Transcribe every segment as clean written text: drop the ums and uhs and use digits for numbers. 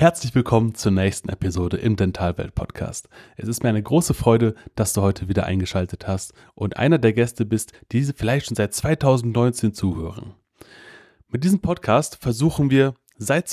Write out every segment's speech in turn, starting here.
Herzlich willkommen zur nächsten Episode im Dentalwelt-Podcast. Es ist mir eine große Freude, dass du heute wieder eingeschaltet hast und einer der Gäste bist, die vielleicht schon seit 2019 zuhören. Mit diesem Podcast versuchen wir seit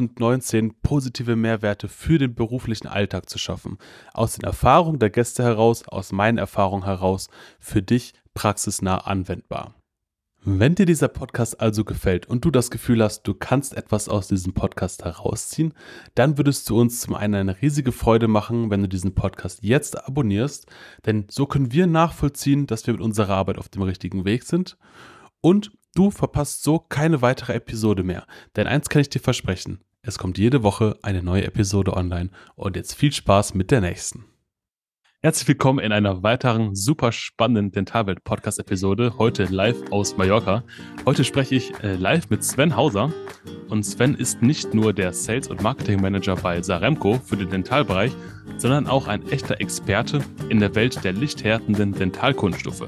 2019 positive Mehrwerte für den beruflichen Alltag zu schaffen. Aus den Erfahrungen der Gäste heraus, aus meinen Erfahrungen heraus, für dich praxisnah anwendbar. Wenn dir dieser Podcast also gefällt und du das Gefühl hast, du kannst etwas aus diesem Podcast herausziehen, dann würdest du uns zum einen eine riesige Freude machen, wenn du diesen Podcast jetzt abonnierst, denn so können wir nachvollziehen, dass wir mit unserer Arbeit auf dem richtigen Weg sind und du verpasst so keine weitere Episode mehr, denn eins kann ich dir versprechen, es kommt jede Woche eine neue Episode online und jetzt viel Spaß mit der nächsten. Herzlich willkommen in einer weiteren super spannenden Dentalwelt-Podcast-Episode, heute live aus Mallorca. Heute spreche ich live mit Sven Hauser und Sven ist nicht nur der Sales- und Marketing-Manager bei Saremco für den Dentalbereich, sondern auch ein echter Experte in der Welt der lichthärtenden Dentalkunststoffe.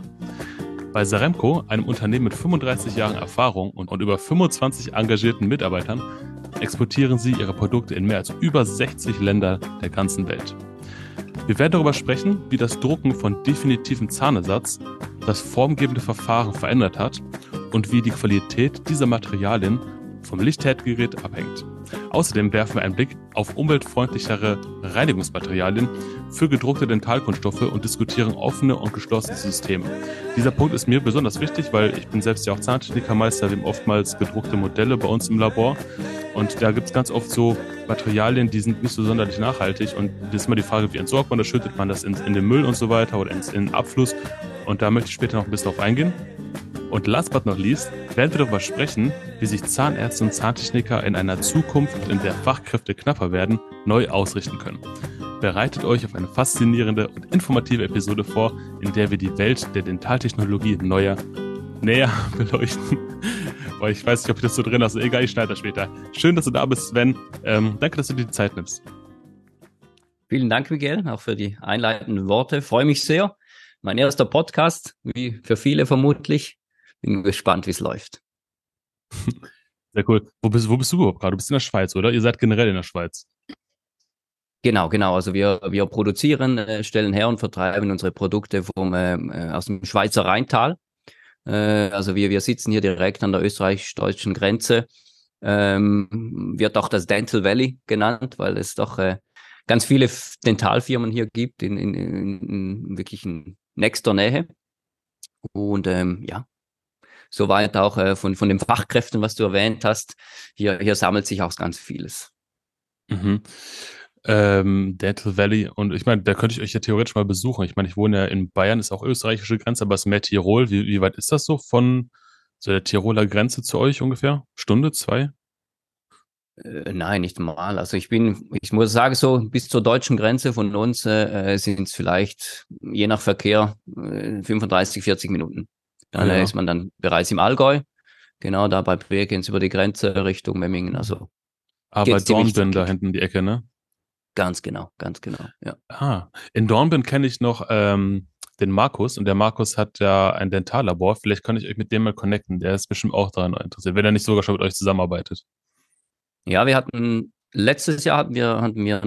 Bei Saremco, einem Unternehmen mit 35 Jahren Erfahrung und über 25 engagierten Mitarbeitern, exportieren sie ihre Produkte in mehr als über 60 Länder der ganzen Welt. Wir werden darüber sprechen, wie das Drucken von definitiven Zahnersatz das formgebende Verfahren verändert hat und wie die Qualität dieser Materialien vom Lichthärtegerät abhängt. Außerdem werfen wir einen Blick auf umweltfreundlichere Reinigungsmaterialien für gedruckte Dentalkunststoffe und diskutieren offene und geschlossene Systeme. Dieser Punkt ist mir besonders wichtig, weil ich bin selbst ja auch Zahntechnikermeister, wir haben oftmals gedruckte Modelle bei uns im Labor und da gibt es ganz oft so Materialien, die sind nicht so sonderlich nachhaltig und das ist immer die Frage, wie entsorgt man das, schüttet man das in den Müll und so weiter oder in den Abfluss und da möchte ich später noch ein bisschen drauf eingehen. Und last but not least werden wir darüber sprechen, wie sich Zahnärzte und Zahntechniker in einer Zukunft, in der Fachkräfte knapper werden, neu ausrichten können. Bereitet euch auf eine faszinierende und informative Episode vor, in der wir die Welt der Dentaltechnologie näher beleuchten. Boah, ich weiß nicht, ob ich das so drin habe, egal, ich schneide das später. Schön, dass du da bist, Sven. Danke, dass du dir die Zeit nimmst. Vielen Dank, Miguel, auch für die einleitenden Worte. Freue mich sehr. Mein erster Podcast, wie für viele vermutlich. Bin gespannt, wie es läuft. Sehr cool. Wo bist du überhaupt gerade? Du bist in der Schweiz, oder? Ihr seid generell in der Schweiz. Genau. Also wir produzieren, stellen her und vertreiben unsere Produkte aus dem Schweizer Rheintal. Also wir sitzen hier direkt an der österreichisch-deutschen Grenze. Wird auch das Dental Valley genannt, weil es doch ganz viele Dentalfirmen hier gibt in wirklich in nächster Nähe. Und soweit auch von den Fachkräften, was du erwähnt hast. Hier sammelt sich auch ganz vieles. Mhm. Dental Valley und ich meine, da könnte ich euch ja theoretisch mal besuchen. Ich meine, ich wohne ja in Bayern, ist auch österreichische Grenze, aber es ist mehr Tirol. Wie weit ist das so von so der Tiroler Grenze zu euch ungefähr? Stunde, 2? Nein, nicht mal. Also ich muss sagen, so bis zur deutschen Grenze von uns sind es vielleicht je nach Verkehr 35, 40 Minuten. Dann ist man dann bereits im Allgäu. Genau, da bei Bregenz über die Grenze Richtung Memmingen. Also bei Dornbirn da hinten die Ecke, ne? Ganz genau, ja. In Dornbirn kenne ich noch den Markus und der Markus hat ja ein Dentallabor. Vielleicht kann ich euch mit dem mal connecten. Der ist bestimmt auch daran interessiert, wenn er nicht sogar schon mit euch zusammenarbeitet. Ja, letztes Jahr hatten wir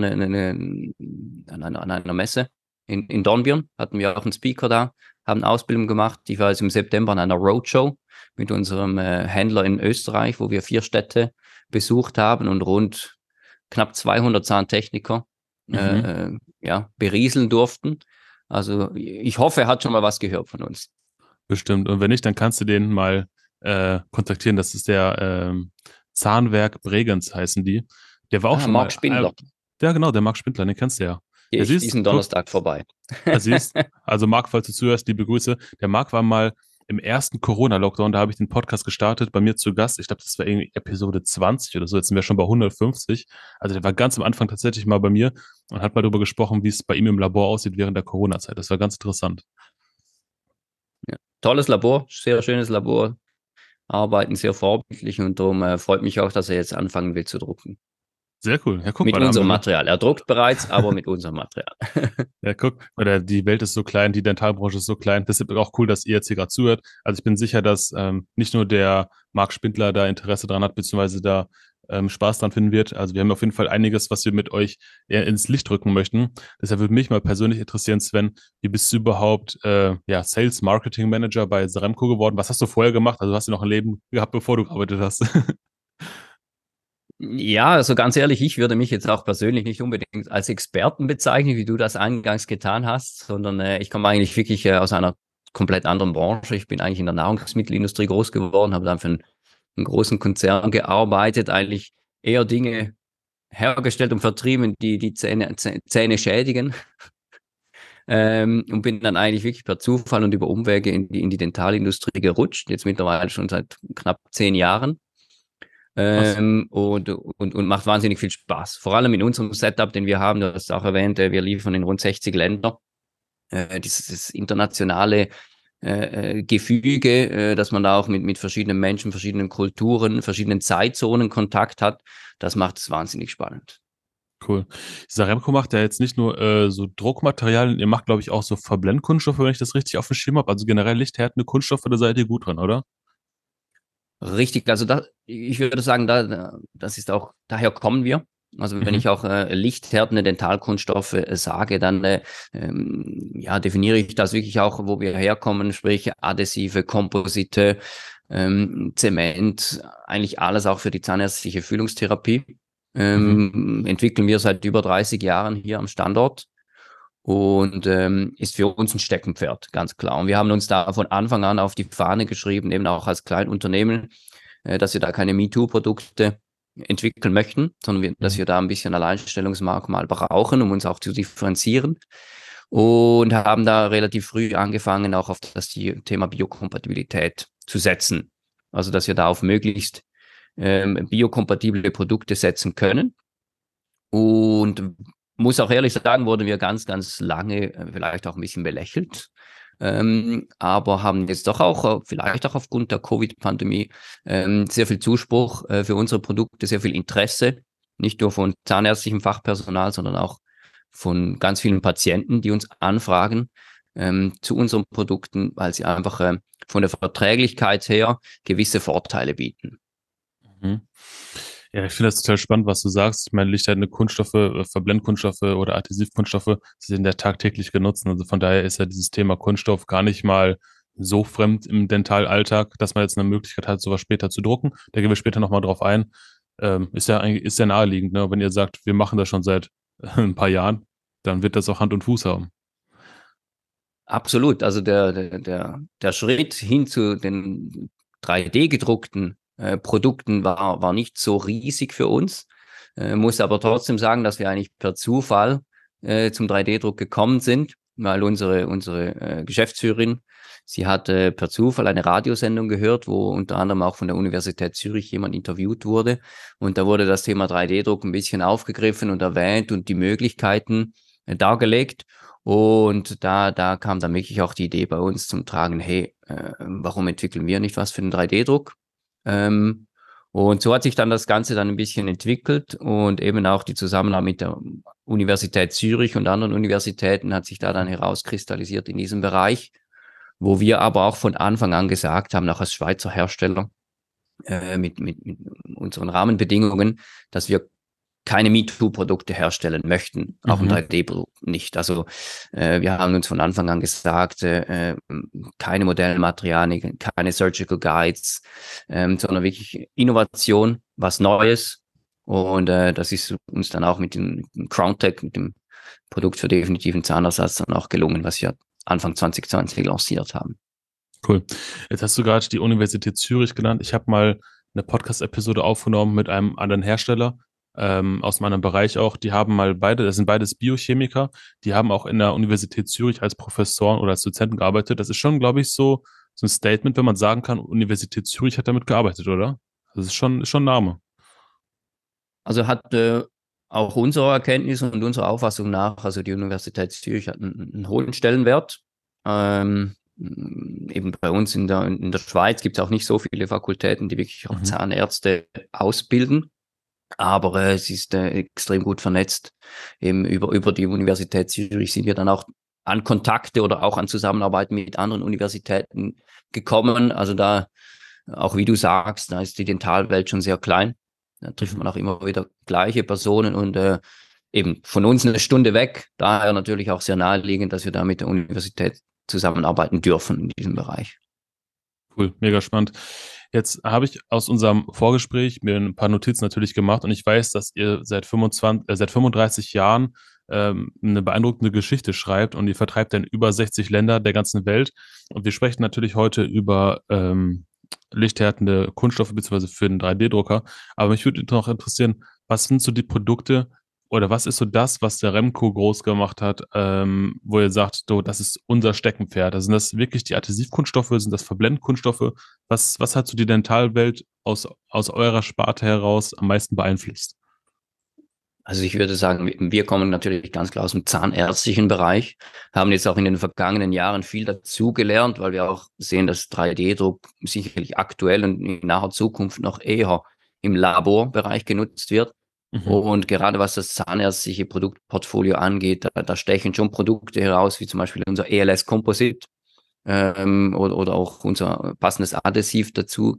an einer Messe in Dornbirn, hatten wir auch einen Speaker da, haben eine Ausbildung gemacht. Ich war jetzt im September an einer Roadshow mit unserem Händler in Österreich, wo wir 4 Städte besucht haben und rund knapp 200 Zahntechniker berieseln durften. Also ich hoffe, er hat schon mal was gehört von uns. Bestimmt. Und wenn nicht, dann kannst du den mal kontaktieren. Das ist der Zahnwerk Bregenz heißen die. Der war auch schon Marc Spindler. Ja, genau, der Marc Spindler, den kennst du ja. Diesen Donnerstag vorbei. Also Marc, falls du zuhörst, liebe Grüße. Der Marc war mal im ersten Corona-Lockdown, da habe ich den Podcast gestartet, bei mir zu Gast. Ich glaube, das war irgendwie Episode 20 oder so. Jetzt sind wir schon bei 150. Also der war ganz am Anfang tatsächlich mal bei mir und hat mal darüber gesprochen, wie es bei ihm im Labor aussieht während der Corona-Zeit. Das war ganz interessant. Ja, tolles Labor, sehr schönes Labor. Arbeiten sehr vorbildlich und darum freut mich auch, dass er jetzt anfangen will zu drucken. Sehr cool. Ja, guck mit mal, unserem Material. Er druckt bereits, aber mit unserem Material. Ja, guck, die Welt ist so klein, die Dentalbranche ist so klein. Deshalb auch cool, dass ihr jetzt hier gerade zuhört. Also ich bin sicher, dass nicht nur der Marc Spindler da Interesse dran hat, beziehungsweise da Spaß dran finden wird. Also wir haben auf jeden Fall einiges, was wir mit euch eher ins Licht rücken möchten. Deshalb würde mich mal persönlich interessieren, Sven, wie bist du überhaupt Sales Marketing Manager bei Saremco geworden? Was hast du vorher gemacht? Also hast du noch ein Leben gehabt, bevor du gearbeitet hast? Ja, also ganz ehrlich, ich würde mich jetzt auch persönlich nicht unbedingt als Experten bezeichnen, wie du das eingangs getan hast, sondern ich komme eigentlich wirklich aus einer komplett anderen Branche. Ich bin eigentlich in der Nahrungsmittelindustrie groß geworden, habe dann für einen großen Konzern gearbeitet, eigentlich eher Dinge hergestellt und vertrieben, die die Zähne schädigen. Und bin dann eigentlich wirklich per Zufall und über Umwege in die Dentalindustrie gerutscht, jetzt mittlerweile schon seit knapp 10 Jahren. Was? Und macht wahnsinnig viel Spaß. Vor allem in unserem Setup, den wir haben, du hast auch erwähnt, wir liefern in rund 60 Länder. Dieses internationale Gefüge, dass man da auch mit verschiedenen Menschen, verschiedenen Kulturen, verschiedenen Zeitzonen Kontakt hat, das macht es wahnsinnig spannend. Cool. Saremco macht ja jetzt nicht nur so Druckmaterialien, ihr macht, glaube ich, auch so Verblendkunststoffe, wenn ich das richtig auf dem Schirm habe. Also generell lichthärtende Kunststoffe, da seid ihr gut dran, oder? Richtig, also ich würde sagen, das ist auch, daher kommen wir. Also wenn Mhm. ich auch lichthärtende Dentalkunststoffe sage, dann definiere ich das wirklich auch, wo wir herkommen, sprich Adhesive, Komposite, Zement, eigentlich alles auch für die zahnärztliche Füllungstherapie. Mhm. Entwickeln wir seit über 30 Jahren hier am Standort und ist für uns ein Steckenpferd, ganz klar. Und wir haben uns da von Anfang an auf die Fahne geschrieben, eben auch als Kleinunternehmen, dass wir da keine MeToo-Produkte entwickeln möchten, sondern dass Mhm. wir da ein bisschen Alleinstellungsmerkmal brauchen, um uns auch zu differenzieren. Und haben da relativ früh angefangen, auch auf das Thema Biokompatibilität zu setzen. Also, dass wir da auf möglichst biokompatible Produkte setzen können. Und muss auch ehrlich sagen, wurden wir ganz, ganz lange vielleicht auch ein bisschen belächelt. Aber haben jetzt doch auch, vielleicht auch aufgrund der Covid-Pandemie, sehr viel Zuspruch für unsere Produkte, sehr viel Interesse, nicht nur von zahnärztlichem Fachpersonal, sondern auch von ganz vielen Patienten, die uns anfragen zu unseren Produkten, weil sie einfach von der Verträglichkeit her gewisse Vorteile bieten. Mhm. Ja, ich finde das total spannend, was du sagst. Ich meine, lichterhärtende Kunststoffe, Verblendkunststoffe oder Adhesivkunststoffe, sie sind ja tagtäglich genutzt. Also von daher ist ja dieses Thema Kunststoff gar nicht mal so fremd im Dentalalltag, dass man jetzt eine Möglichkeit hat, sowas später zu drucken. Da gehen wir später nochmal drauf ein. Ist ja naheliegend, ne? Wenn ihr sagt, wir machen das schon seit ein paar Jahren, dann wird das auch Hand und Fuß haben. Absolut. Also der Schritt hin zu den 3D-gedruckten Produkten war nicht so riesig für uns. Muss aber trotzdem sagen, dass wir eigentlich per Zufall zum 3D-Druck gekommen sind, weil unsere Geschäftsführerin, sie hat per Zufall eine Radiosendung gehört, wo unter anderem auch von der Universität Zürich jemand interviewt wurde. Und da wurde das Thema 3D-Druck ein bisschen aufgegriffen und erwähnt und die Möglichkeiten dargelegt. Und da kam dann wirklich auch die Idee bei uns zum Tragen, hey, warum entwickeln wir nicht was für den 3D-Druck? Ähm, und so hat sich dann das Ganze dann ein bisschen entwickelt und eben auch die Zusammenarbeit mit der Universität Zürich und anderen Universitäten hat sich da dann herauskristallisiert in diesem Bereich, wo wir aber auch von Anfang an gesagt haben, auch als Schweizer Hersteller, mit unseren Rahmenbedingungen, dass wir keine MeToo-Produkte herstellen möchten, auch im Mhm. 3D-Produkt nicht. Also wir haben uns von Anfang an gesagt, keine Modellmaterialien, keine Surgical Guides, sondern wirklich Innovation, was Neues. Und das ist uns dann auch mit dem CrownTech, mit dem Produkt für definitiven Zahnersatz dann auch gelungen, was wir Anfang 2020 lanciert haben. Cool. Jetzt hast du gerade die Universität Zürich genannt. Ich habe mal eine Podcast-Episode aufgenommen mit einem anderen Hersteller aus meinem Bereich auch. Die haben mal beide, das sind beides Biochemiker, die haben auch in der Universität Zürich als Professoren oder als Dozenten gearbeitet. Das ist schon, glaube ich, so ein Statement, wenn man sagen kann, Universität Zürich hat damit gearbeitet, oder? Das ist schon ein Name. Also hat auch unserer Erkenntnis und unserer Auffassung nach, also die Universität Zürich hat einen hohen Stellenwert. Eben bei uns in der Schweiz gibt es auch nicht so viele Fakultäten, die wirklich auch Mhm. Zahnärzte ausbilden. Aber es ist extrem gut vernetzt. Eben über die Universität Zürich sind wir dann auch an Kontakte oder auch an Zusammenarbeit mit anderen Universitäten gekommen. Also da, auch wie du sagst, da ist die Dentalwelt schon sehr klein. Da trifft man auch immer wieder gleiche Personen und eben von uns eine Stunde weg. Daher natürlich auch sehr naheliegend, dass wir da mit der Universität zusammenarbeiten dürfen in diesem Bereich. Cool, mega spannend. Jetzt habe ich aus unserem Vorgespräch mir ein paar Notizen natürlich gemacht und ich weiß, dass ihr seit 35 Jahren eine beeindruckende Geschichte schreibt und ihr vertreibt in über 60 Länder der ganzen Welt. Und wir sprechen natürlich heute über lichthärtende Kunststoffe beziehungsweise für den 3D-Drucker. Aber mich würde noch interessieren, was sind so die Produkte oder was ist so das, was der Remco groß gemacht hat, wo ihr sagt, so, das ist unser Steckenpferd? Also sind das wirklich die Adhesivkunststoffe, sind das Verblendkunststoffe? Was hat so die Dentalwelt aus eurer Sparte heraus am meisten beeinflusst? Also ich würde sagen, wir kommen natürlich ganz klar aus dem zahnärztlichen Bereich, haben jetzt auch in den vergangenen Jahren viel dazugelernt, weil wir auch sehen, dass 3D-Druck sicherlich aktuell und in naher Zukunft noch eher im Laborbereich genutzt wird. Mhm. Und gerade was das zahnärztliche Produktportfolio angeht, da stechen schon Produkte heraus, wie zum Beispiel unser ELS Composite oder auch unser passendes Adhesiv dazu,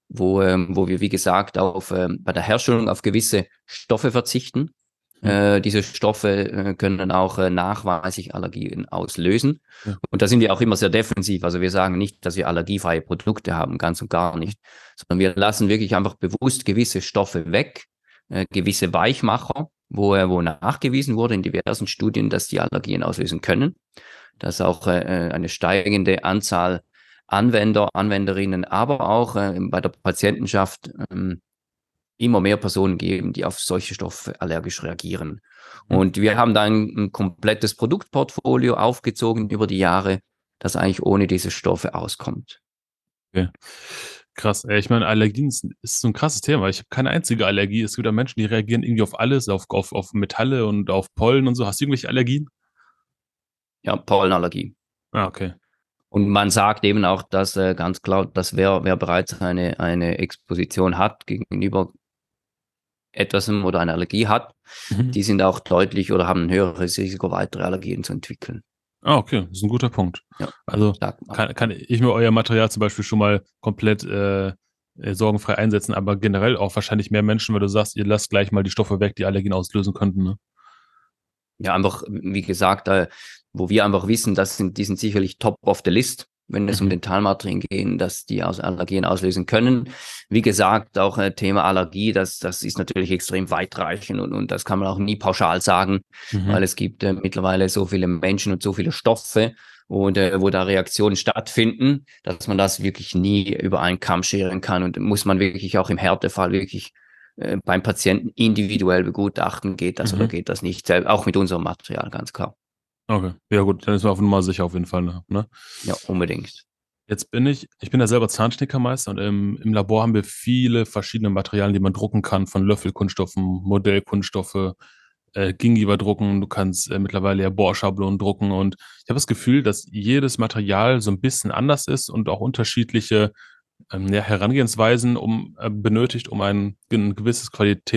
wo wir, wie gesagt, bei der Herstellung auf gewisse Stoffe verzichten. Mhm. Diese Stoffe können auch nachweislich Allergien auslösen. Ja. Und da sind wir auch immer sehr defensiv. Also wir sagen nicht, dass wir allergiefreie Produkte haben, ganz und gar nicht, sondern wir lassen wirklich einfach bewusst gewisse Stoffe weg, gewisse Weichmacher, wo nachgewiesen wurde in diversen Studien, dass die Allergien auslösen können, dass auch eine steigende Anzahl Anwender, Anwenderinnen, aber auch bei der Patientenschaft immer mehr Personen geben, die auf solche Stoffe allergisch reagieren. Mhm. Und wir haben da ein komplettes Produktportfolio aufgezogen über die Jahre, das eigentlich ohne diese Stoffe auskommt. Okay. Krass. Ich meine, Allergien ist so ein krasses Thema. Ich habe keine einzige Allergie. Es gibt ja Menschen, die reagieren irgendwie auf alles, auf Metalle und auf Pollen und so. Hast du irgendwelche Allergien? Ja, Pollenallergie. Ah, okay. Und man sagt eben auch, dass ganz klar, dass wer bereits eine Exposition hat gegenüber etwas oder eine Allergie hat, Mhm. die sind auch deutlich oder haben ein höheres Risiko, weitere Allergien zu entwickeln. Ah, okay, das ist ein guter Punkt. Ja, Also sagt man. kann ich mir euer Material zum Beispiel schon mal komplett sorgenfrei einsetzen, aber generell auch wahrscheinlich mehr Menschen, weil du sagst, ihr lasst gleich mal die Stoffe weg, die Allergien auslösen könnten, ne? Ja, einfach, wie gesagt, wo wir einfach wissen, die sind sicherlich top of the list, wenn es um Mhm. Dentalmaterialien geht, dass die Allergien auslösen können. Wie gesagt, auch Thema Allergie, das ist natürlich extrem weitreichend und das kann man auch nie pauschal sagen, Mhm. weil es gibt mittlerweile so viele Menschen und so viele Stoffe und wo da Reaktionen stattfinden, dass man das wirklich nie über einen Kamm scheren kann und muss man wirklich auch im Härtefall wirklich beim Patienten individuell begutachten, geht das oder Mhm. geht das nicht, auch mit unserem Material, ganz klar. Okay, ja gut, dann ist man auf Nummer sicher auf jeden Fall, ne? Ja, unbedingt. Jetzt ich bin ja selber Zahnschnickermeister und im Labor haben wir viele verschiedene Materialien, die man drucken kann, von Löffelkunststoffen, Modellkunststoffe, Gingiber drucken, du kannst mittlerweile ja Bohrschablonen drucken und ich habe das Gefühl, dass jedes Material so ein bisschen anders ist und auch unterschiedliche ja, Herangehensweisen benötigt, um ein gewisses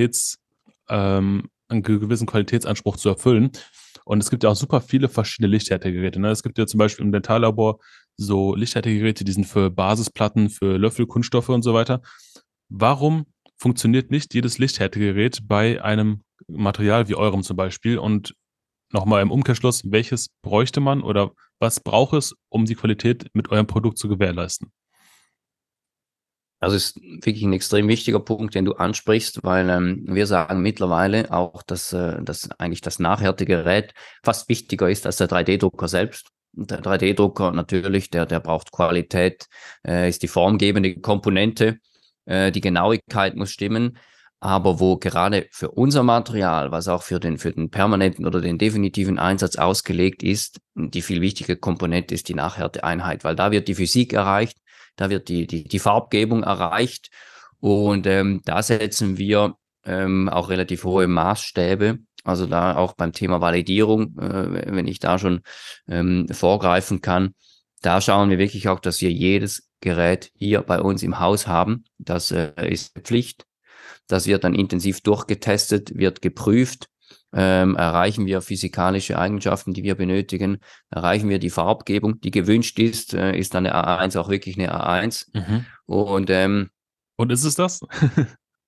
einen gewissen Qualitätsanspruch zu erfüllen. Und es gibt ja auch super viele verschiedene Lichthärtegeräte. Ne? Es gibt ja zum Beispiel im Dentallabor so Lichthärtegeräte, die sind für Basisplatten, für Löffel, Kunststoffe und so weiter. Warum funktioniert nicht jedes Lichthärtegerät bei einem Material wie eurem zum Beispiel? Und nochmal im Umkehrschluss, welches bräuchte man oder was braucht es, um die Qualität mit eurem Produkt zu gewährleisten? Also ist wirklich ein extrem wichtiger Punkt, den du ansprichst, weil wir sagen mittlerweile auch, dass eigentlich das Nachhärtegerät fast wichtiger ist als der 3D-Drucker selbst. Und der 3D-Drucker natürlich, der braucht Qualität, ist die formgebende Komponente, die Genauigkeit muss stimmen. Aber wo gerade für unser Material, was auch für den permanenten oder den definitiven Einsatz ausgelegt ist, die viel wichtige Komponente ist die Nachhärteeinheit, weil da wird die Physik erreicht, da wird die Farbgebung erreicht und da setzen wir auch relativ hohe Maßstäbe. Also da auch beim Thema Validierung, wenn ich da schon vorgreifen kann, da schauen wir wirklich auch, dass wir jedes Gerät hier bei uns im Haus haben. Das ist Pflicht. Das wird dann intensiv durchgetestet, wird geprüft. Erreichen wir physikalische Eigenschaften, die wir benötigen? Erreichen wir die Farbgebung, die gewünscht ist dann eine A1 auch wirklich eine A1? Mhm. Und Und ist es das?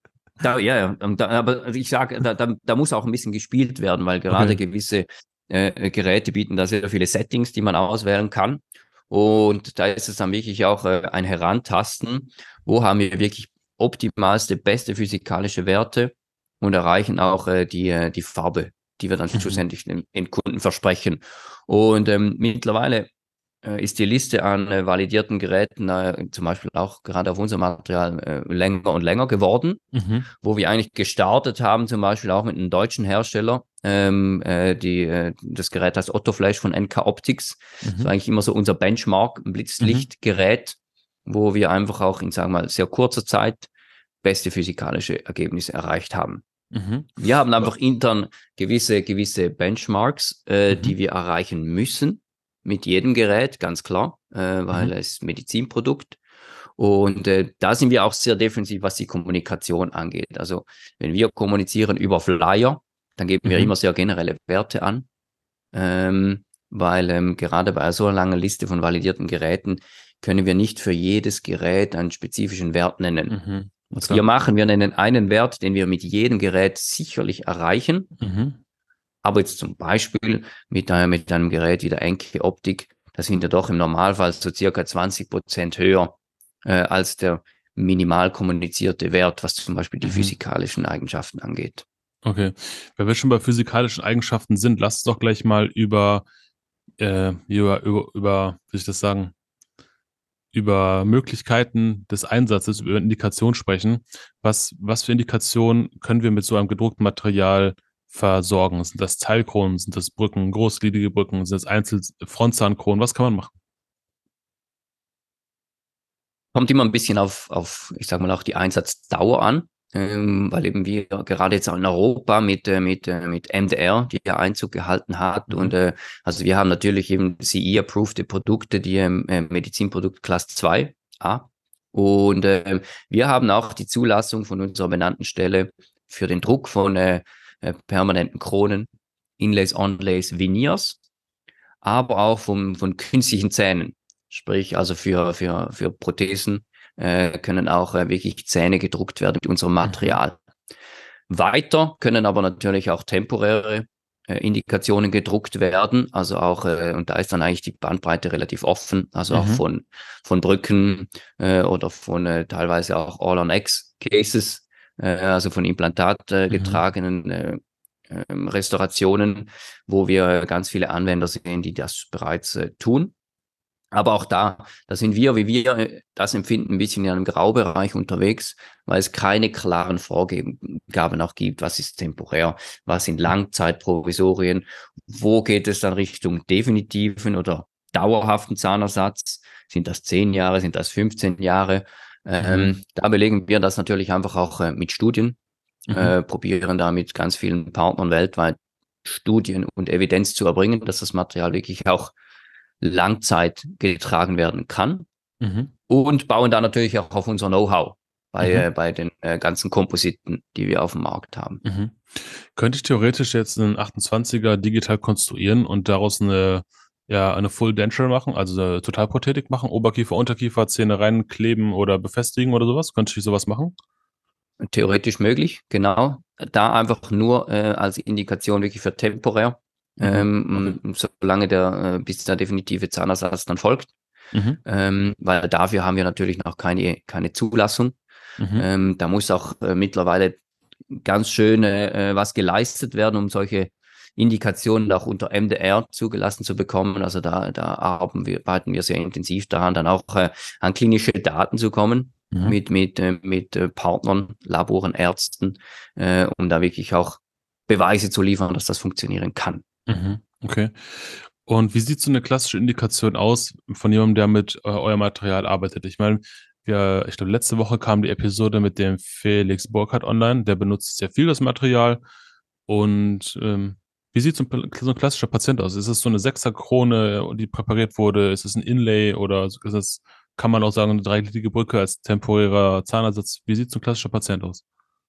Aber ich sage, da muss auch ein bisschen gespielt werden, weil gerade Okay. gewisse Geräte bieten da sehr viele Settings, die man auswählen kann. Und da ist es dann wirklich auch ein Herantasten, wo haben wir wirklich optimalste, beste physikalische Werte und erreichen auch die Farbe, die wir dann Mhm. schlussendlich den Kunden versprechen. Und mittlerweile ist die Liste an validierten Geräten, zum Beispiel auch gerade auf unser Material, länger und länger geworden, Mhm. wo wir eigentlich gestartet haben, zum Beispiel auch mit einem deutschen Hersteller. Das Gerät heißt Ottoflash von NK Optics. Das war Mhm. eigentlich immer so unser Benchmark, ein Mhm. Blitzlichtgerät, wo wir einfach auch in, sagen wir mal, sehr kurzer Zeit beste physikalische Ergebnisse erreicht haben. Mhm. Wir haben Aber- einfach intern gewisse Benchmarks, Mhm. die wir erreichen müssen mit jedem Gerät, ganz klar, weil Mhm. es Medizinprodukt. Und da sind wir auch sehr defensiv, was die Kommunikation angeht. Also wenn wir kommunizieren über Flyer, dann geben wir Mhm. immer sehr generelle Werte an, weil gerade bei so einer langen Liste von validierten Geräten können wir nicht für jedes Gerät einen spezifischen Wert nennen. Mhm. Was wir Klar. machen, wir nennen einen Wert, den wir mit jedem Gerät sicherlich erreichen, Mhm. aber jetzt zum Beispiel mit einem Gerät wie der Enke Optik, da sind wir doch im Normalfall so circa 20% höher als der minimal kommunizierte Wert, was zum Beispiel die Mhm. physikalischen Eigenschaften angeht. Okay. Wenn wir schon bei physikalischen Eigenschaften sind, lass uns doch gleich mal wie soll ich das sagen, über Möglichkeiten des Einsatzes, über Indikationen sprechen. Was für Indikationen können wir mit so einem gedruckten Material versorgen? Sind das Teilkronen? Sind das Brücken, großgliedrige Brücken? Sind das Frontzahnkronen? Was kann man machen? Kommt immer ein bisschen ich sag mal, auch die Einsatzdauer an, weil eben wir gerade jetzt auch in Europa mit MDR, die ja Einzug gehalten hat. Und Mhm. also wir haben natürlich eben CE-approved Produkte, die Medizinprodukt Class 2A. Und wir haben auch die Zulassung von unserer benannten Stelle für den Druck von permanenten Kronen, Inlays, Onlays, Veneers, aber auch von künstlichen Zähnen. Sprich, also für Prothesen können auch wirklich Zähne gedruckt werden mit unserem Mhm. Material. Weiter können aber natürlich auch temporäre Indikationen gedruckt werden. Also auch, und da ist dann eigentlich die Bandbreite relativ offen, also auch Mhm. von Brücken oder von teilweise auch All-on-X-Cases, also von Implantat Mhm. getragenen Restaurationen, wo wir ganz viele Anwender sehen, die das bereits tun. Aber auch da sind wir, wie wir das empfinden, ein bisschen in einem Graubereich unterwegs, weil es keine klaren Vorgaben auch gibt, was ist temporär, was sind Langzeitprovisorien, wo geht es dann Richtung definitiven oder dauerhaften Zahnersatz, sind das 10 Jahre, sind das 15 Jahre, Mhm. da belegen wir das natürlich einfach auch mit Studien, Mhm. probieren da mit ganz vielen Partnern weltweit Studien und Evidenz zu erbringen, dass das Material wirklich auch Langzeit getragen werden kann Mhm. und bauen da natürlich auch auf unser Know-how Mhm. bei den ganzen Kompositen, die wir auf dem Markt haben. Mhm. Könnte ich theoretisch jetzt einen 28er digital konstruieren und daraus eine Full Denture machen, also eine Totalprothetik machen, Oberkiefer, Unterkiefer, Zähne reinkleben oder befestigen oder sowas? Könnte ich sowas machen? Theoretisch möglich, genau. Da einfach nur als Indikation wirklich für temporär, Mhm. Okay. solange bis der definitive Zahnersatz dann folgt. Mhm. Weil dafür haben wir natürlich noch keine Zulassung. Mhm. Da muss auch mittlerweile ganz schön was geleistet werden, um solche Indikationen auch unter MDR zugelassen zu bekommen. Also da arbeiten wir sehr intensiv daran, dann auch an klinische Daten zu kommen Mhm. mit Partnern, Laboren, Ärzten, um da wirklich auch Beweise zu liefern, dass das funktionieren kann. Mhm. Okay. Und wie sieht so eine klassische Indikation aus von jemandem, der mit eurem Material arbeitet? Ich meine, ich glaube, letzte Woche kam die Episode mit dem Felix Burkhardt online. Der benutzt sehr viel das Material. Und wie sieht so ein klassischer Patient aus? Ist es so eine Sechserkrone, die präpariert wurde? Ist es ein Inlay oder kann man auch sagen, eine dreigliedrige Brücke als temporärer Zahnersatz? Wie sieht so ein klassischer Patient aus?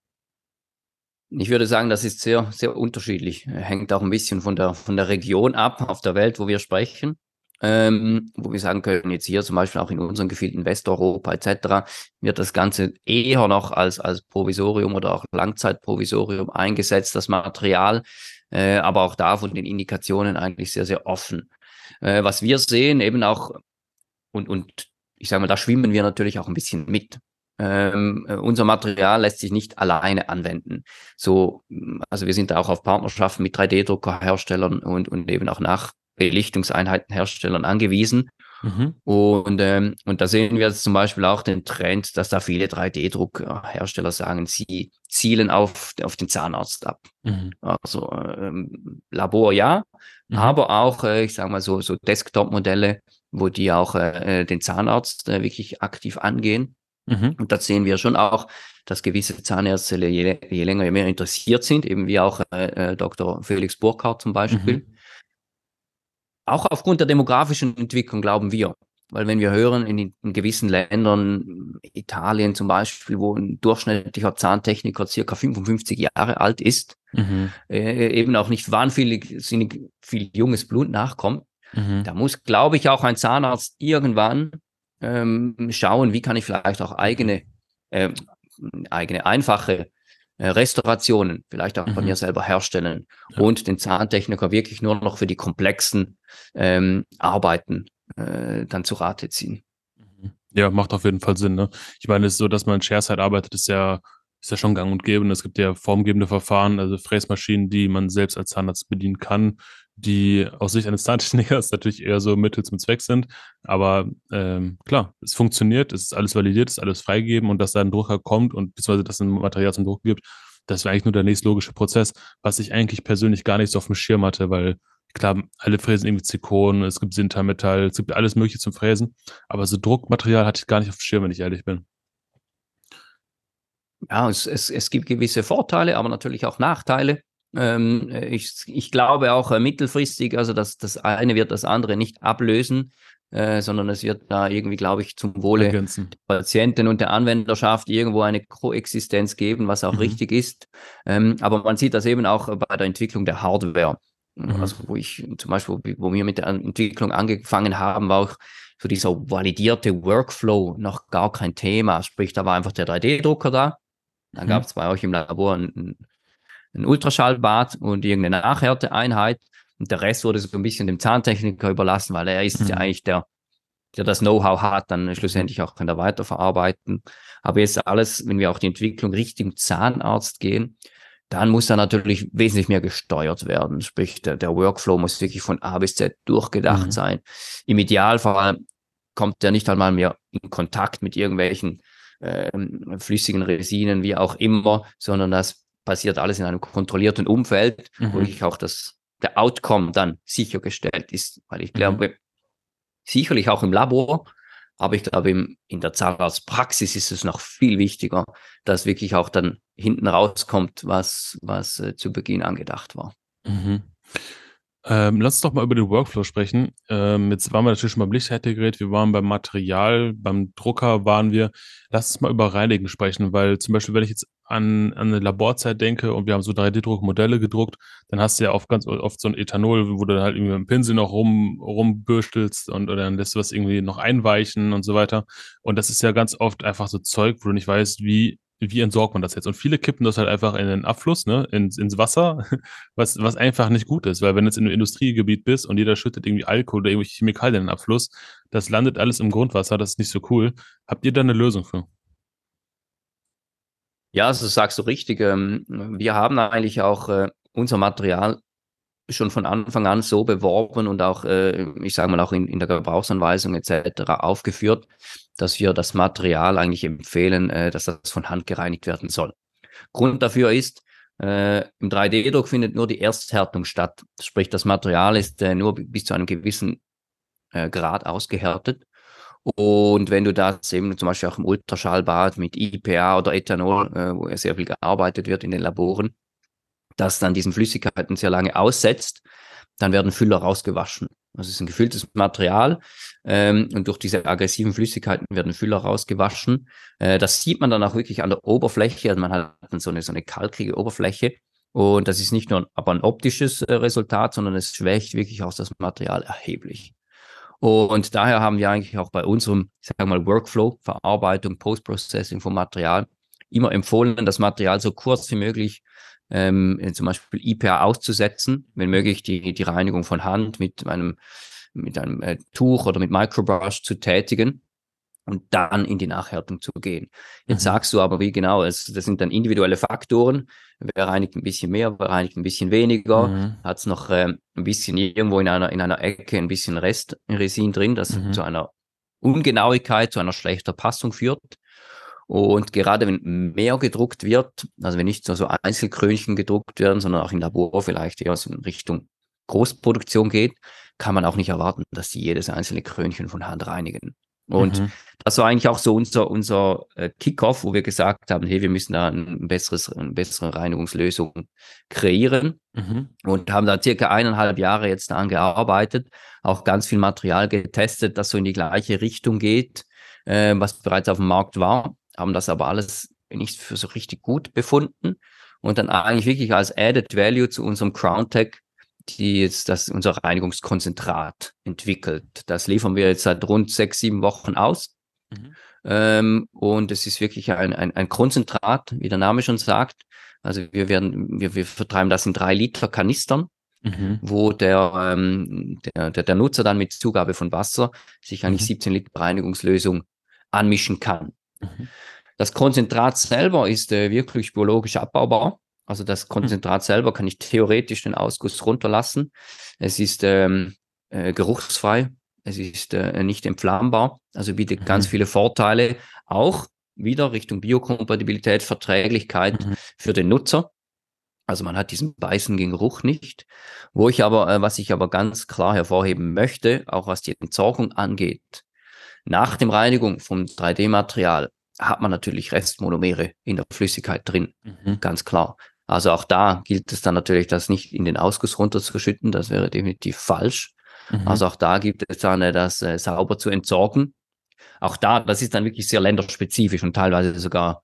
Ich würde sagen, das ist sehr, sehr unterschiedlich. Hängt auch ein bisschen von der Region ab, auf der Welt, wo wir sprechen. wo wir sagen können, jetzt hier zum Beispiel auch in unseren Gefilden Westeuropa etc., wird das Ganze eher noch als Provisorium oder auch Langzeitprovisorium eingesetzt, das Material, aber auch da von den Indikationen eigentlich sehr, sehr offen. Was wir sehen, eben auch, und ich sage mal, da schwimmen wir natürlich auch ein bisschen mit. Unser Material lässt sich nicht alleine anwenden. So, also wir sind da auch auf Partnerschaften mit 3D-Druckerherstellern und eben auch Nachbelichtungseinheitenherstellern angewiesen. Mhm. Und da sehen wir jetzt zum Beispiel auch den Trend, dass da viele 3D-Druckhersteller sagen, sie zielen auf den Zahnarzt ab. Mhm. Also Labor ja, Mhm. aber auch, ich sage mal so Desktop-Modelle, wo die auch den Zahnarzt wirklich aktiv angehen. Mhm. Und da sehen wir schon auch, dass gewisse Zahnärzte je länger, je mehr interessiert sind, eben wie auch Dr. Felix Burkhardt zum Mhm. Beispiel. Auch aufgrund der demografischen Entwicklung glauben wir. Weil wenn wir hören, in gewissen Ländern, Italien zum Beispiel, wo ein durchschnittlicher Zahntechniker circa 55 Jahre alt ist, Mhm. eben auch nicht wahnsinnig viel junges Blut nachkommt, Mhm. da muss, glaube ich, auch ein Zahnarzt irgendwann schauen, wie kann ich vielleicht auch Mhm. äh, eigene einfache Restaurationen vielleicht auch bei Mhm. mir selber herstellen Ja. und den Zahntechniker wirklich nur noch für die komplexen Arbeiten dann zu Rate ziehen. Mhm. Ja, macht auf jeden Fall Sinn, ne? Ich meine, es ist so, dass man in Share-Side arbeitet, ist ja schon gang und gäbe. Und es gibt ja formgebende Verfahren, also Fräsmaschinen, die man selbst als Zahnarzt bedienen kann, die aus Sicht eines Zahntechnikers natürlich eher so Mittel zum Zweck sind. Aber klar, es funktioniert, es ist alles validiert, es ist alles freigegeben und dass da ein Drucker kommt und beziehungsweise dass ein Material zum Druck gibt, das wäre eigentlich nur der nächstlogische Prozess, was ich eigentlich persönlich gar nicht so auf dem Schirm hatte, weil klar, alle fräsen irgendwie Zirkon, es gibt Sintermetall, es gibt alles Mögliche zum Fräsen. Aber so Druckmaterial hatte ich gar nicht auf dem Schirm, wenn ich ehrlich bin. Ja, es gibt gewisse Vorteile, aber natürlich auch Nachteile. Ich glaube auch mittelfristig, also das eine wird das andere nicht ablösen, sondern es wird da irgendwie, glaube ich, zum Wohle Ergänzen. der Patienten und der Anwenderschaft irgendwo eine Koexistenz geben, was auch Mhm. richtig ist. Aber man sieht das eben auch bei der Entwicklung der Hardware. Mhm. Also wo ich zum Beispiel, wo wir mit der Entwicklung angefangen haben, war auch so dieser validierte Workflow noch gar kein Thema. Sprich, da war einfach der 3D-Drucker da. Dann gab Mhm. es bei euch im Labor ein Ultraschallbad und irgendeine Nachhärteeinheit. Und der Rest wurde so ein bisschen dem Zahntechniker überlassen, weil er ist ja Mhm. eigentlich der das Know-how hat, dann Mhm. schlussendlich auch in der Weiterverarbeitung. Aber jetzt alles, wenn wir auch die Entwicklung Richtung Zahnarzt gehen, dann muss da natürlich wesentlich mehr gesteuert werden. Sprich, der Workflow muss wirklich von A bis Z durchgedacht Mhm. sein. Im Idealfall kommt der nicht einmal mehr in Kontakt mit irgendwelchen flüssigen Resinen, wie auch immer, sondern das passiert alles in einem kontrollierten Umfeld, wo Mhm. wirklich auch der Outcome dann sichergestellt ist. Weil ich Mhm. glaube, sicherlich auch im Labor, aber ich glaube, in der Zahnarztpraxis ist es noch viel wichtiger, dass wirklich auch dann hinten rauskommt, was zu Beginn angedacht war. Mhm. Lass uns doch mal über den Workflow sprechen. Jetzt waren wir natürlich schon beim Lichthärtegerät, wir waren beim Material, beim Drucker waren wir. Lass uns mal über Reinigen sprechen, weil zum Beispiel, wenn ich jetzt an eine Laborzeit denke und wir haben so 3D-Druckmodelle gedruckt, dann hast du ja oft ganz oft so ein Ethanol, wo du dann halt irgendwie mit dem Pinsel noch rumbürstelst und oder dann lässt du was irgendwie noch einweichen und so weiter. Und das ist ja ganz oft einfach so Zeug, wo du nicht weißt, wie entsorgt man das jetzt? Und viele kippen das halt einfach in den Abfluss, ne, ins Wasser, was einfach nicht gut ist, weil wenn du jetzt in einem Industriegebiet bist und jeder schüttet irgendwie Alkohol oder irgendwelche Chemikalien in den Abfluss, das landet alles im Grundwasser, das ist nicht so cool. Habt ihr da eine Lösung für? Ja, also sagst du richtig. Wir haben eigentlich auch unser Material schon von Anfang an so beworben und auch, ich sage mal, auch in der Gebrauchsanweisung etc. aufgeführt, dass wir das Material eigentlich empfehlen, dass das von Hand gereinigt werden soll. Grund dafür ist, im 3D-Druck findet nur die Ersthärtung statt. Sprich, das Material ist nur bis zu einem gewissen Grad ausgehärtet. Und wenn du das eben zum Beispiel auch im Ultraschallbad mit IPA oder Ethanol, wo ja sehr viel gearbeitet wird in den Laboren, das dann diesen Flüssigkeiten sehr lange aussetzt, dann werden Füller rausgewaschen. Das ist ein gefülltes Material und durch diese aggressiven Flüssigkeiten werden Füller rausgewaschen. Das sieht man dann auch wirklich an der Oberfläche. Also man hat dann so eine kalkige Oberfläche und das ist nicht nur aber ein optisches Resultat, sondern es schwächt wirklich auch das Material erheblich. Und daher haben wir eigentlich auch bei unserem, ich sage mal, Workflow, Verarbeitung, Post-Processing vom Material immer empfohlen, das Material so kurz wie möglich zum Beispiel IPA auszusetzen, wenn möglich die Reinigung von Hand mit einem Tuch oder mit Microbrush zu tätigen und dann in die Nachhärtung zu gehen. Jetzt sagst du aber, wie genau, das sind dann individuelle Faktoren. Wer reinigt ein bisschen mehr, wer reinigt ein bisschen weniger, hat es noch ein bisschen irgendwo in einer Ecke ein bisschen Restresin drin, das zu einer Ungenauigkeit, zu einer schlechter Passung führt. Und gerade wenn mehr gedruckt wird, also wenn nicht so Einzelkrönchen gedruckt werden, sondern auch im Labor vielleicht eher so in Richtung Großproduktion geht, kann man auch nicht erwarten, dass sie jedes einzelne Krönchen von Hand reinigen. Und das war eigentlich auch so unser Kickoff, wo wir gesagt haben, hey, wir müssen da eine bessere Reinigungslösung kreieren und haben da circa 1,5 Jahre jetzt daran gearbeitet, auch ganz viel Material getestet, das so in die gleiche Richtung geht, was bereits auf dem Markt war, haben das aber alles nicht für so richtig gut befunden und dann eigentlich wirklich als Added Value zu unserem CrownTech unser Reinigungskonzentrat entwickelt. Das liefern wir jetzt seit rund 6-7 Wochen aus. Und es ist wirklich ein Konzentrat, wie der Name schon sagt. Also wir vertreiben das in 3 Liter Kanistern, wo der Nutzer dann mit Zugabe von Wasser sich eigentlich 17 Liter Reinigungslösung anmischen kann. Das Konzentrat selber ist wirklich biologisch abbaubar. Also das Konzentrat selber kann ich theoretisch den Ausguss runterlassen. Es ist geruchsfrei, es ist nicht entflammbar, also bietet ganz viele Vorteile, auch wieder Richtung Biokompatibilität, Verträglichkeit für den Nutzer. Also man hat diesen beißenden Geruch nicht. Was ich aber ganz klar hervorheben möchte, auch was die Entsorgung angeht, nach dem Reinigung vom 3D-Material hat man natürlich Restmonomere in der Flüssigkeit drin, ganz klar. Also auch da gilt es dann natürlich, das nicht in den Ausguss runterzuschütten, das wäre definitiv falsch. Also auch da gibt es dann das sauber zu entsorgen. Auch da, das ist dann wirklich sehr länderspezifisch und teilweise sogar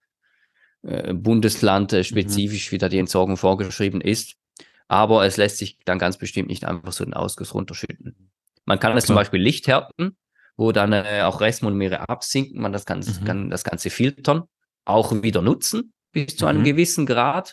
bundeslandspezifisch, wie da die Entsorgung vorgeschrieben ist. Aber es lässt sich dann ganz bestimmt nicht einfach so den Ausguss runterschütten. Man kann es zum Beispiel Lichthärten, wo dann auch Restmonomere absinken, man kann das Ganze filtern, auch wieder nutzen bis zu einem gewissen Grad.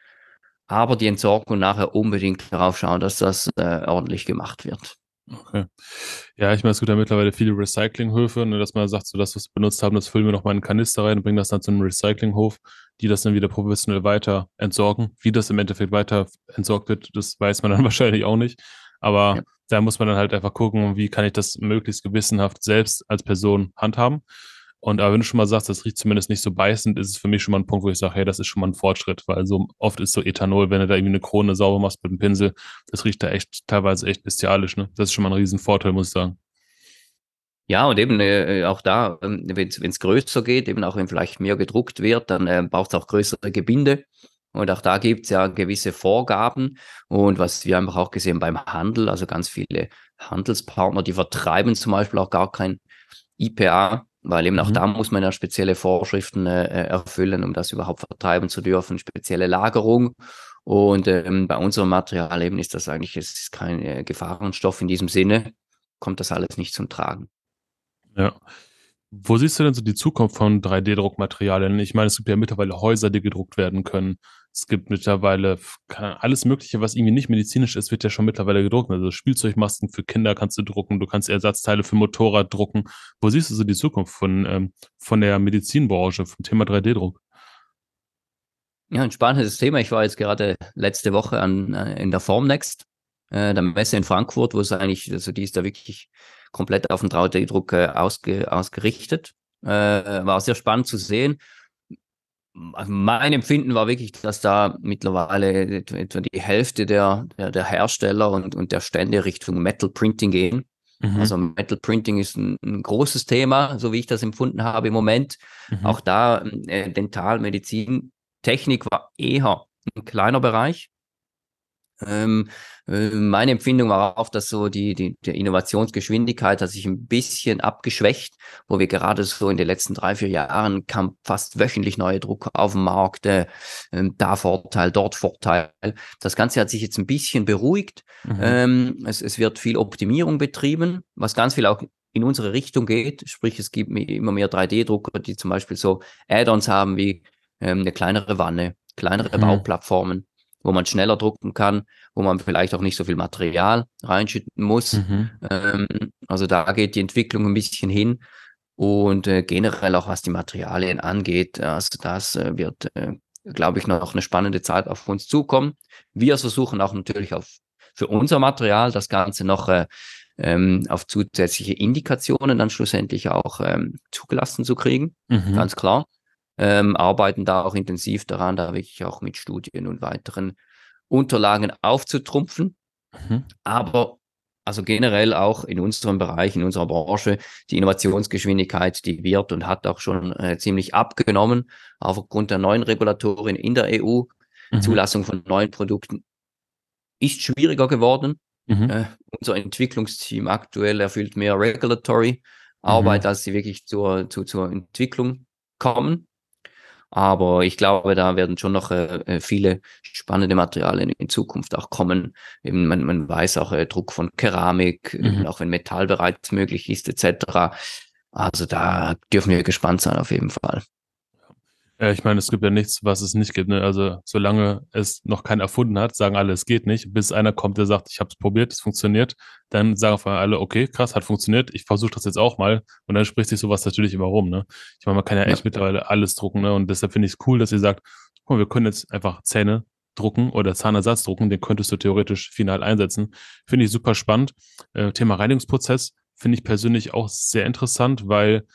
Aber die Entsorgung nachher unbedingt darauf schauen, dass das ordentlich gemacht wird. Okay. Ja, ich meine, es gibt ja mittlerweile viele Recyclinghöfe, ne, dass man sagt, so das, was wir benutzt haben, das füllen wir noch mal in einen Kanister rein und bringen das dann zu einem Recyclinghof, die das dann wieder professionell weiter entsorgen. Wie das im Endeffekt weiter entsorgt wird, das weiß man dann wahrscheinlich auch nicht. Aber da muss man dann halt einfach gucken, wie kann ich das möglichst gewissenhaft selbst als Person handhaben. Und aber wenn du schon mal sagst, das riecht zumindest nicht so beißend, ist es für mich schon mal ein Punkt, wo ich sage, hey, das ist schon mal ein Fortschritt, weil so oft ist so Ethanol, wenn du da irgendwie eine Krone sauber machst mit einem Pinsel, das riecht da echt teilweise echt bestialisch, ne? Das ist schon mal ein Riesenvorteil, muss ich sagen. Ja, und eben auch da, wenn es größer geht, eben auch wenn vielleicht mehr gedruckt wird, dann braucht es auch größere Gebinde. Und auch da gibt es ja gewisse Vorgaben. Und was wir einfach auch gesehen beim Handel, also ganz viele Handelspartner, die vertreiben zum Beispiel auch gar kein IPA, weil eben auch da muss man ja spezielle Vorschriften erfüllen, um das überhaupt vertreiben zu dürfen, spezielle Lagerung. Und bei unserem Material eben ist das eigentlich, es ist kein Gefahrenstoff in diesem Sinne, kommt das alles nicht zum Tragen. Ja. Wo siehst du denn so die Zukunft von 3D-Druckmaterialien? Ich meine, es gibt ja mittlerweile Häuser, die gedruckt werden können. Es gibt mittlerweile alles Mögliche, was irgendwie nicht medizinisch ist, wird ja schon mittlerweile gedruckt. Also Spielzeugmasken für Kinder kannst du drucken, du kannst Ersatzteile für Motorrad drucken. Wo siehst du so die Zukunft von der Medizinbranche, vom Thema 3D-Druck? Ja, ein spannendes Thema. Ich war jetzt gerade letzte Woche in der Formnext, der Messe in Frankfurt, wo es eigentlich, also die ist da wirklich komplett auf den 3D-Druck ausgerichtet. War sehr spannend zu sehen. Also mein Empfinden war wirklich, dass da mittlerweile etwa die Hälfte der Hersteller und der Stände Richtung Metal Printing gehen. Also Metal Printing ist ein großes Thema, so wie ich das empfunden habe im Moment. Auch da Dental, Medizin, Technik war eher ein kleiner Bereich. Meine Empfindung war auch, dass so die Innovationsgeschwindigkeit hat sich ein bisschen abgeschwächt, wo wir gerade so in den letzten 3, 4 Jahren kam fast wöchentlich neue Drucker auf den Markt, da Vorteil, dort Vorteil. Das Ganze hat sich jetzt ein bisschen beruhigt. Es wird viel Optimierung betrieben, was ganz viel auch in unsere Richtung geht. Sprich, es gibt immer mehr 3D-Drucker, die zum Beispiel so Add-ons haben wie eine kleinere Wanne, kleinere Bauplattformen, wo man schneller drucken kann, wo man vielleicht auch nicht so viel Material reinschütten muss. Also da geht die Entwicklung ein bisschen hin und generell auch was die Materialien angeht, also das wird, glaube ich, noch eine spannende Zeit auf uns zukommen. Wir versuchen auch natürlich für unser Material das Ganze noch auf zusätzliche Indikationen dann schlussendlich auch zugelassen zu kriegen, ganz klar. Arbeiten da auch intensiv daran, da wirklich auch mit Studien und weiteren Unterlagen aufzutrumpfen. Aber also generell auch in unserem Bereich, in unserer Branche, die Innovationsgeschwindigkeit, die wird und hat auch schon ziemlich abgenommen, aufgrund der neuen Regulatoren in der EU. Zulassung von neuen Produkten ist schwieriger geworden. Unser Entwicklungsteam aktuell erfüllt mehr Regulatory Arbeit, als sie wirklich zur Entwicklung kommen. Aber ich glaube, da werden schon noch viele spannende Materialien in Zukunft auch kommen. Eben man weiß auch Druck von Keramik, auch wenn Metall bereits möglich ist, etc. Also da dürfen wir gespannt sein auf jeden Fall. Ja, ich meine, es gibt ja nichts, was es nicht gibt. Ne? Also solange es noch keiner erfunden hat, sagen alle, es geht nicht. Bis einer kommt, der sagt, ich habe es probiert, es funktioniert. Dann sagen auf einmal alle, okay, krass, hat funktioniert. Ich versuche das jetzt auch mal. Und dann spricht sich sowas natürlich immer rum. Ne? Ich meine, man kann ja echt mittlerweile alles drucken. Ne? Und deshalb finde ich es cool, dass ihr sagt, guck mal, wir können jetzt einfach Zähne drucken oder Zahnersatz drucken. Den könntest du theoretisch final einsetzen. Finde ich super spannend. Thema Reinigungsprozess finde ich persönlich auch sehr interessant, weil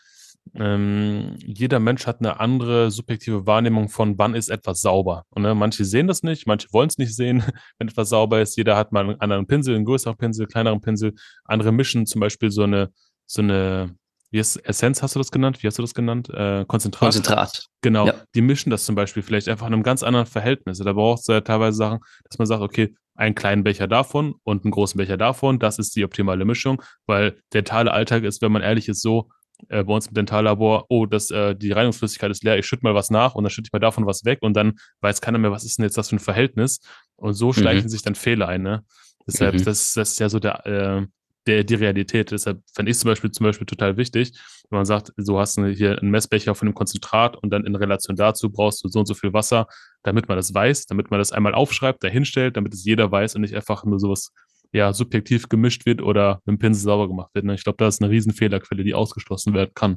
jeder Mensch hat eine andere subjektive Wahrnehmung von, wann ist etwas sauber. Und manche sehen das nicht, manche wollen es nicht sehen, wenn etwas sauber ist. Jeder hat mal einen anderen Pinsel, einen größeren Pinsel, kleineren Pinsel. Andere mischen zum Beispiel so eine, wie ist Essenz, hast du das genannt? Wie hast du das genannt? Konzentrat. Konzentrat. Genau, Ja. die mischen das zum Beispiel vielleicht einfach in einem ganz anderen Verhältnis. Da braucht es ja teilweise Sachen, dass man sagt, okay, einen kleinen Becher davon und einen großen Becher davon, das ist die optimale Mischung, weil der totale Alltag ist, wenn man ehrlich ist, so, bei uns im Dentallabor, oh, die Reinigungsflüssigkeit ist leer, ich schütte mal was nach und dann schütte ich mal davon was weg und dann weiß keiner mehr, was ist denn jetzt das für ein Verhältnis. Und so schleichen sich dann Fehler ein, ne? Deshalb, das ist ja so die Realität. Deshalb fände ich zum Beispiel total wichtig, wenn man sagt, so hast du hier einen Messbecher von einem Konzentrat und dann in Relation dazu brauchst du so und so viel Wasser, damit man das weiß, damit man das einmal aufschreibt, dahinstellt, damit es jeder weiß und nicht einfach nur sowas ja, subjektiv gemischt wird oder mit dem Pinsel sauber gemacht wird. Ne? Ich glaube, da ist eine riesen Fehlerquelle, die ausgeschlossen werden kann.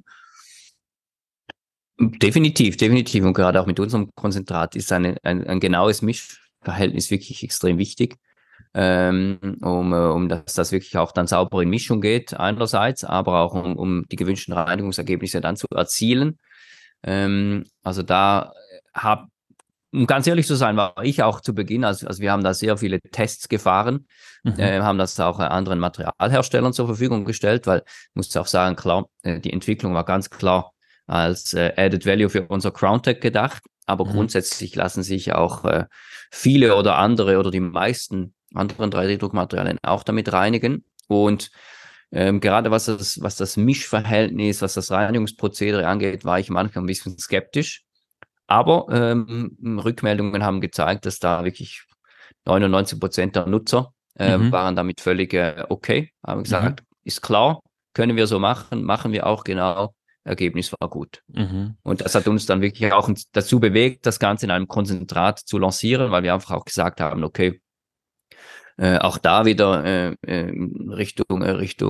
Definitiv, definitiv. Und gerade auch mit unserem Konzentrat ist ein genaues Mischverhältnis wirklich extrem wichtig, dass das wirklich auch dann sauber in Mischung geht einerseits, aber auch um die gewünschten Reinigungsergebnisse dann zu erzielen. Also da um ganz ehrlich zu sein, war ich auch zu Beginn, also wir haben da sehr viele Tests gefahren, haben das auch anderen Materialherstellern zur Verfügung gestellt, weil ich muss auch sagen, klar, die Entwicklung war ganz klar als Added Value für unser CrownTech gedacht, aber grundsätzlich lassen sich auch viele oder andere oder die meisten anderen 3D-Druckmaterialien auch damit reinigen und gerade was das Mischverhältnis, was das Reinigungsprozedere angeht, war ich manchmal ein bisschen skeptisch. Aber Rückmeldungen haben gezeigt, dass da wirklich 99% der Nutzer waren damit völlig okay. Haben gesagt, ist klar, können wir so machen, machen wir auch genau. Ergebnis war gut. Und das hat uns dann wirklich auch dazu bewegt, das Ganze in einem Konzentrat zu lancieren, weil wir einfach auch gesagt haben, okay, auch da wieder Richtung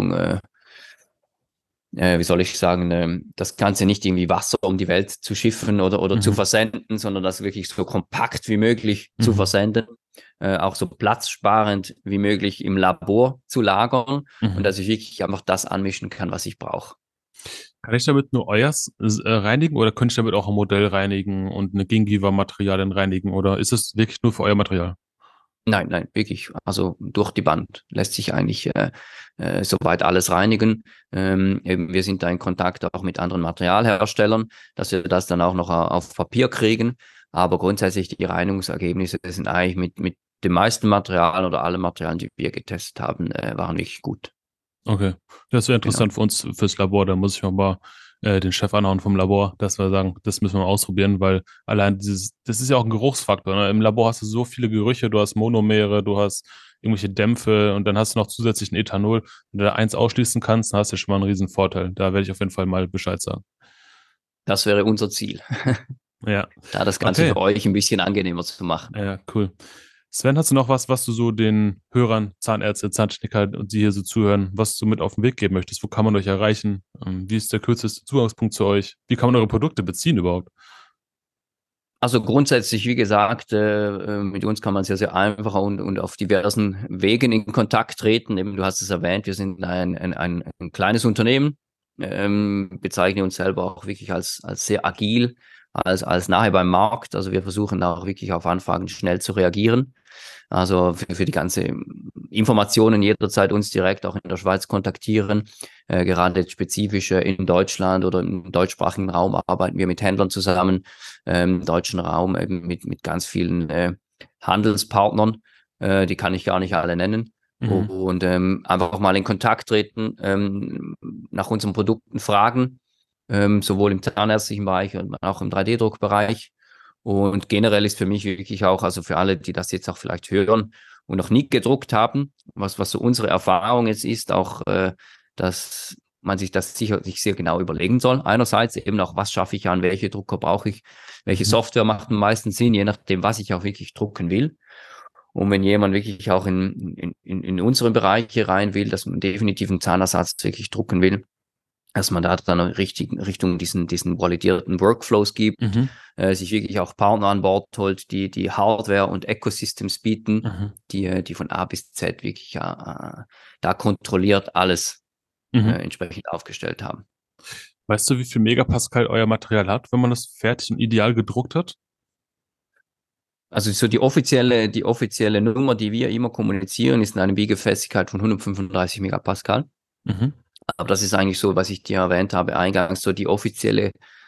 wie soll ich sagen, das Ganze nicht irgendwie Wasser um die Welt zu schiffen oder zu versenden, sondern das wirklich so kompakt wie möglich zu versenden, auch so platzsparend wie möglich im Labor zu lagern und dass ich wirklich einfach das anmischen kann, was ich brauche. Kann ich damit nur euers reinigen oder könnte ich damit auch ein Modell reinigen und eine Gingiva-Materialien reinigen oder ist es wirklich nur für euer Material? Nein, wirklich. Also durch die Band lässt sich eigentlich soweit alles reinigen. Eben, wir sind da in Kontakt auch mit anderen Materialherstellern, dass wir das dann auch noch auf Papier kriegen. Aber grundsätzlich die Reinigungsergebnisse sind eigentlich mit die meisten Materialien oder alle Materialien, die wir getestet haben, waren wirklich gut. Okay, das wäre interessant Genau. für uns fürs Labor. Da muss ich mal den Chef anhauen vom Labor, dass wir sagen, das müssen wir mal ausprobieren, weil allein das ist ja auch ein Geruchsfaktor. Ne? Im Labor hast du so viele Gerüche, du hast Monomere, du hast irgendwelche Dämpfe und dann hast du noch zusätzlich ein Ethanol. Wenn du da eins ausschließen kannst, dann hast du schon mal einen riesen Vorteil. Da werde ich auf jeden Fall mal Bescheid sagen. Das wäre unser Ziel, Ja, da das Ganze okay. für euch ein bisschen angenehmer zu machen. Ja, cool. Sven, hast du noch was du so den Hörern, Zahnärzte, Zahntechniker und die hier so zuhören, was du mit auf den Weg geben möchtest? Wo kann man euch erreichen? Wie ist der kürzeste Zugangspunkt zu euch? Wie kann man eure Produkte beziehen überhaupt? Also grundsätzlich, wie gesagt, mit uns kann man sehr, sehr einfach und auf diversen Wegen in Kontakt treten. Eben, du hast es erwähnt, wir sind ein kleines Unternehmen, bezeichnen uns selber auch wirklich als sehr agil, als nahe beim Markt. Also wir versuchen da auch wirklich auf Anfragen schnell zu reagieren. Also für die ganze Informationen jederzeit uns direkt auch in der Schweiz kontaktieren. Gerade jetzt spezifisch in Deutschland oder im deutschsprachigen Raum arbeiten wir mit Händlern zusammen, im deutschen Raum eben mit ganz vielen Handelspartnern. Die kann ich gar nicht alle nennen. Mhm. Und einfach mal in Kontakt treten, nach unseren Produkten fragen, sowohl im zahnärztlichen Bereich und auch im 3D-Druckbereich. Und generell ist für mich wirklich auch, also für alle, die das jetzt auch vielleicht hören und noch nie gedruckt haben, was so unsere Erfahrung jetzt ist, auch, dass man sich das sicherlich sehr genau überlegen soll. Einerseits eben auch, was schaffe ich an, welche Drucker brauche ich, welche Mhm. Software macht am meisten Sinn, je nachdem, was ich auch wirklich drucken will. Und wenn jemand wirklich auch in unseren Bereich hier rein will, dass man definitiv einen Zahnersatz wirklich drucken will, dass man da dann Richtung diesen validierten Workflows gibt, Mhm. sich wirklich auch Partner an Bord holt, die Hardware und Ecosystems bieten, Mhm. die von A bis Z wirklich da kontrolliert alles Mhm. entsprechend aufgestellt haben. Weißt du, wie viel Megapascal euer Material hat, wenn man das fertig und ideal gedruckt hat? Also so die offizielle Nummer, die wir immer kommunizieren, ist eine Biegefestigkeit von 135 Megapascal. Mhm. Aber das ist eigentlich so, was ich dir erwähnt habe eingangs, so die offizielle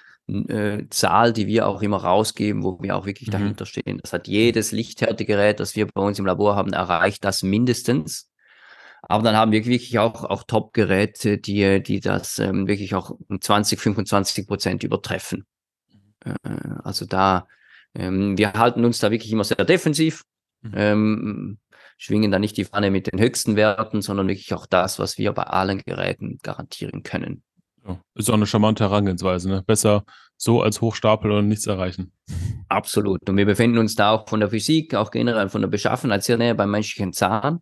Zahl, die wir auch immer rausgeben, wo wir auch wirklich Mhm. dahinter stehen. Das hat jedes Lichthärtegerät, das wir bei uns im Labor haben, erreicht das mindestens. Aber dann haben wir wirklich auch Top-Geräte, die das wirklich auch um 20-25% übertreffen. Also wir halten uns da wirklich immer sehr defensiv, Mhm. ähm, schwingen da nicht die Fahne mit den höchsten Werten, sondern wirklich auch das, was wir bei allen Geräten garantieren können. Ja. Ist auch eine charmante Herangehensweise, ne? Besser so als Hochstapel und nichts erreichen. Absolut. Und wir befinden uns da auch von der Physik, auch generell von der Beschaffenheit sehr näher beim menschlichen Zahn,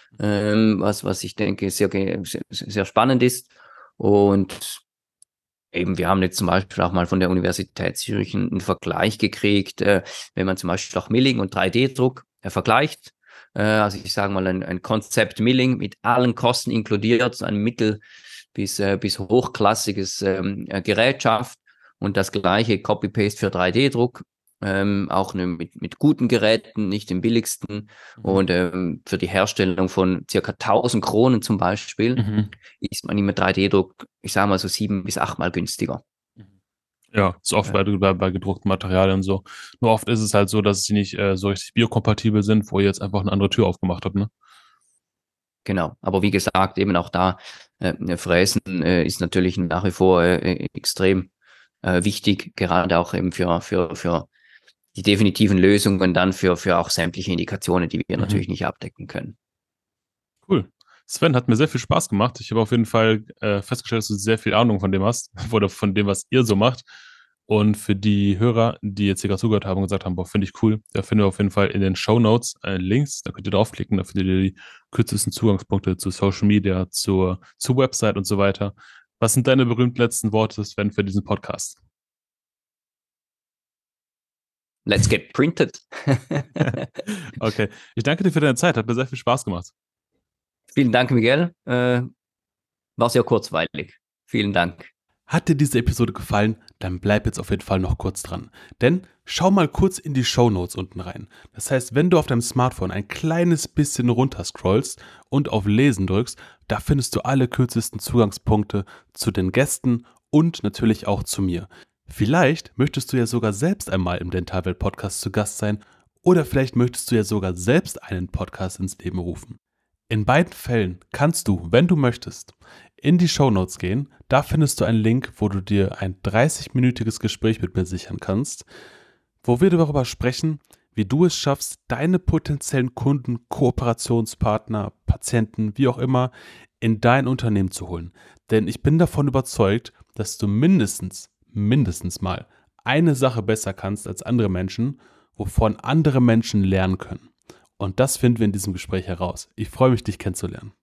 was ich denke sehr spannend ist. Und eben, wir haben jetzt zum Beispiel auch mal von der Universität Zürich einen Vergleich gekriegt, wenn man zum Beispiel auch Milling und 3D-Druck vergleicht. Also ich sage mal ein Konzept Milling mit allen Kosten inkludiert, so ein mittel- bis hochklassiges Gerät schafft und das gleiche Copy-Paste für 3D-Druck, auch mit guten Geräten, nicht den billigsten Mhm. und für die Herstellung von circa 1000 Kronen zum Beispiel Mhm. ist man im 3D-Druck, ich sage mal so 7 bis 8 Mal günstiger. Mhm. Ja, ist oft Ja, bei gedruckten Materialien so. Nur oft ist es halt so, dass sie nicht so richtig biokompatibel sind, wo ihr jetzt einfach eine andere Tür aufgemacht habt, ne? genau. Aber wie gesagt, eben auch da, Fräsen ist natürlich nach wie vor extrem wichtig, gerade auch eben für die definitiven Lösungen dann für auch sämtliche Indikationen, die wir Mhm. natürlich nicht abdecken können. Cool. Sven, hat mir sehr viel Spaß gemacht. Ich habe auf jeden Fall festgestellt, dass du sehr viel Ahnung von dem hast oder von dem, was ihr so macht. Und für die Hörer, die jetzt hier gerade zugehört haben und gesagt haben, boah, finde ich cool, da finden wir auf jeden Fall in den Show Notes Links. Da könnt ihr draufklicken, da findet ihr die kürzesten Zugangspunkte zu Social Media, zur Website und so weiter. Was sind deine berühmten letzten Worte, Sven, für diesen Podcast? Let's get printed. Okay. Ich danke dir für deine Zeit. Hat mir sehr viel Spaß gemacht. Vielen Dank, Miguel. War sehr kurzweilig. Vielen Dank. Hat dir diese Episode gefallen, dann bleib jetzt auf jeden Fall noch kurz dran. Denn schau mal kurz in die Shownotes unten rein. Das heißt, wenn du auf deinem Smartphone ein kleines bisschen runter scrollst und auf Lesen drückst, da findest du alle kürzesten Zugangspunkte zu den Gästen und natürlich auch zu mir. Vielleicht möchtest du ja sogar selbst einmal im Dentalwelt Podcast zu Gast sein Oder vielleicht möchtest du ja sogar selbst einen Podcast ins Leben rufen. In beiden Fällen kannst du, wenn du möchtest, in die Shownotes gehen. Da findest du einen Link, wo du dir ein 30-minütiges Gespräch mit mir sichern kannst, wo wir darüber sprechen, wie du es schaffst, deine potenziellen Kunden, Kooperationspartner, Patienten, wie auch immer, in dein Unternehmen zu holen. Denn ich bin davon überzeugt, dass du mindestens mal eine Sache besser kannst als andere Menschen, wovon andere Menschen lernen können. Und das finden wir in diesem Gespräch heraus. Ich freue mich, dich kennenzulernen.